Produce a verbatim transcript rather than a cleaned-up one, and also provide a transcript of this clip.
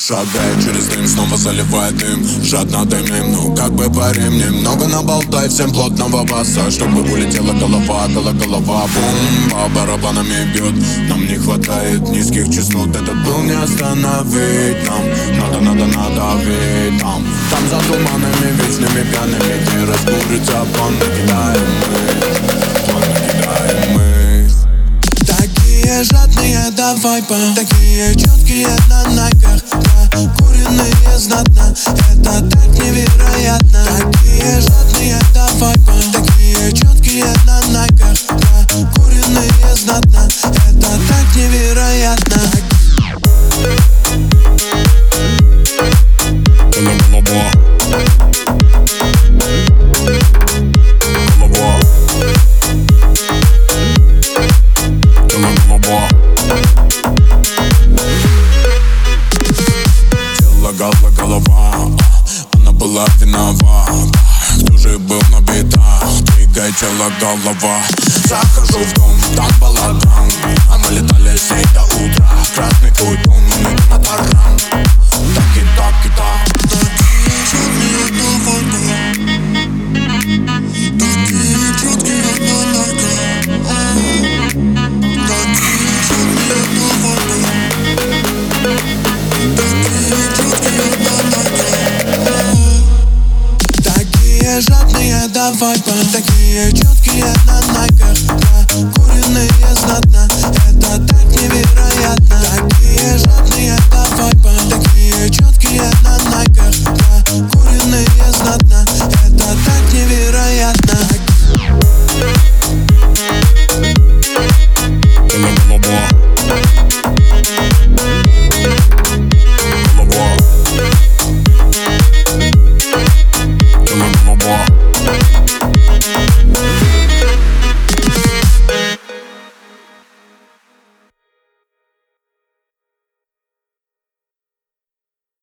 Шагает через дым, снова заливает дым. Жадно дымим, ну как бы парим. Немного наболтай, всем плотного баса, чтобы улетела голова, голова, голова. Бум, по барабанами бьет. Нам не хватает низких частот. Этот был не остановить нам. Надо, надо, надавить там. Там за туманами вечными пьяными, где разбурится план, накидаем мы. План накидаем мы. Такие жадные до вайпа, такие четкие на найках, прокуренные знатно, это так невероятно. Такие жадные до вайпа, такие четкие на найках, прокуренные знатно, это так невероятно. Голова, голова, она была виновата. Кто же был на бедах? Двигай тело, голова. Захожу в дом, там балаган, а мы летали с ней до утра. Красный твой дом, мы на таран. Так и так и так. Такие жадные до вайпа, такие четкие на найках, такие жадные до вайпа, такие жадные до вайпа, такие четкие на